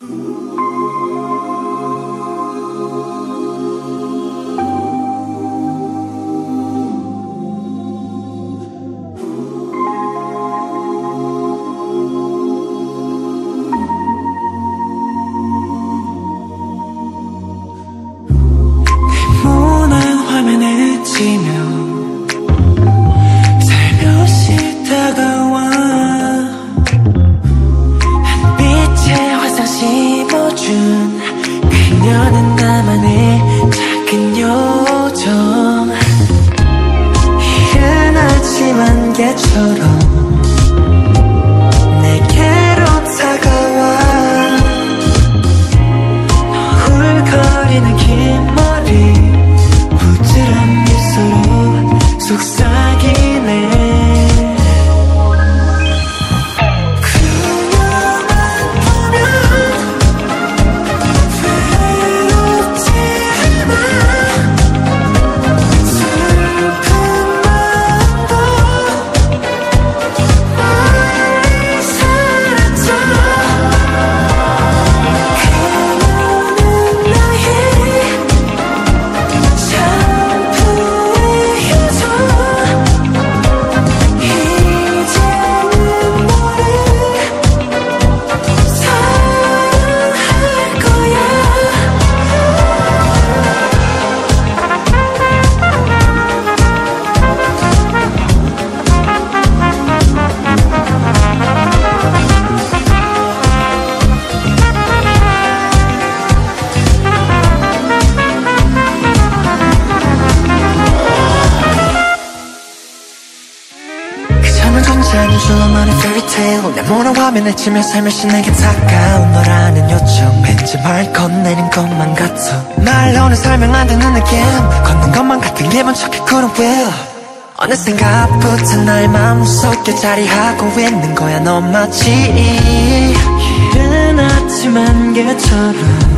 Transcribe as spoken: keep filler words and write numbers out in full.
살며시 다가와 한빛에 화상 심어준 그녀는 나만의 작은 요정. 흔하지만 개처럼 내게로 다가와 훌거리는 긴 머리 부드러운 미소로 속삭이네. 그녀만 보면 외롭지 않아. 슬픈 마음도 멀리 사라져. 그녀는 나의 존재하는 줄로만의 fairytale. 내 뭐라 하면 해치며 살며시 내게 다가온 너라는 요청. 왠지 말 건네는 것만 같아. 말로는 설명 안 되는 느낌. 걷는 것만 같은 기분 척해 couldn't will. 어느 생각부터 나의 마음속에 자리하고 있는 거야 너 마치 이른 아침 안개처럼